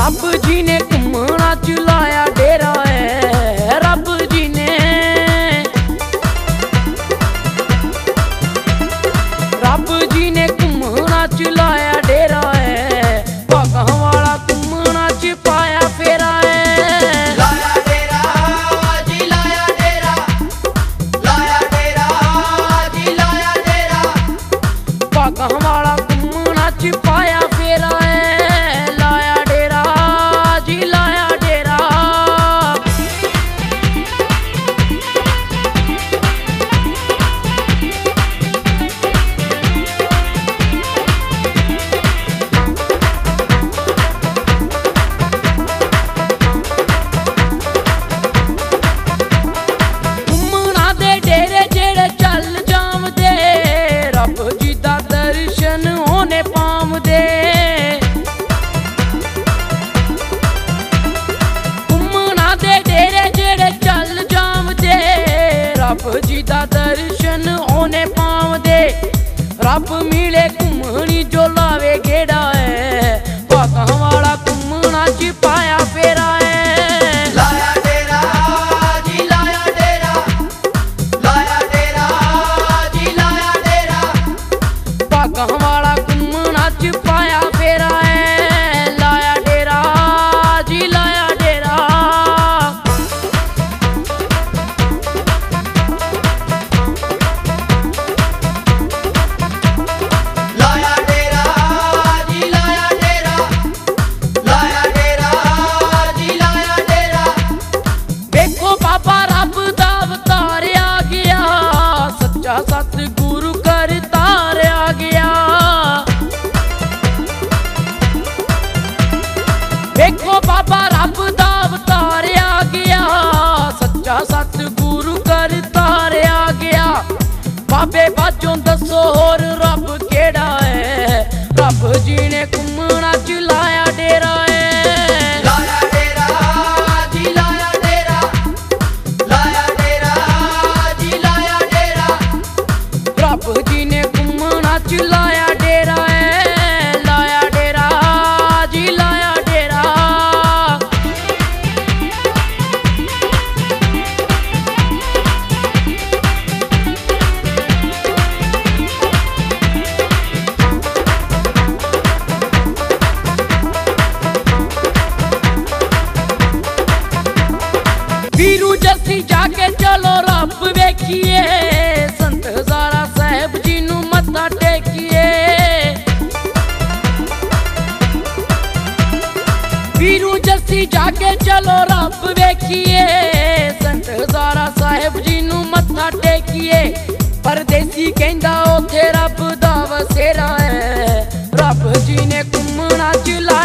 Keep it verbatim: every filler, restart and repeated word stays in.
रब जी ने घूमना चलाया डेरा है, रब जी ने रब जी ने घूमना चलाया डेरा है, भागा वाला घूमना च पाया फेरा है। लाया डेरा जी लाया डेरा, लाया डेरा जी लाया डेरा, भागा वाला घूमना च पाया फेरा है, लाया डेरा जी लाया डेरा। घूमना दे डेरे जेड़े चल जावदे, रब जी दा दर्शन होने पावदे। घूमना दे डेरे जेड़े चल जावदे, रब जी दा दर्शन होने पावदे। रब मिले घूमनी जो लावे गेड़ा है, भागा वाला घूमना च पाया फेरा है। लाया डेरा जी लाया डेरा, लाया डेरा जी लाया डेरा, भागा वाला घूमना च पाया फेरा है, लाया डेरा जी लाया डेरा। लाया डेरा जी लाया डेरा, लाया डेरा जी लाया डेरा, देखो बाबा रब दा अवतारिया गया, सच्चा सतगुरु कर तारिया गया। देखो बाबा रब दा अवतारिया गया, सच्चा सतगुरु कर तारिया गया। बाबे बाजों दसो होर रब केड़ा है, रब जी ने घूमना चलाया डेरा है। लाया डेरा जी लाया डेरा, लाया डेरा जी लाया डेरा, रब जी ने घूमना चलाया डेरा है, लाया डेरा जी लाया डेरा। वीरू जस्सी जाके चलो रब वेखिए, संत हजारा साहब जी नू मत्था टेकिए। वीरू जस्सी जाके चलो रब वेखिए, संत हजारा साहब जी नू मत्था टेकिए। परदेसी कहंदा ओथे रब दा वसेरा है, रब जी ने घूमना चला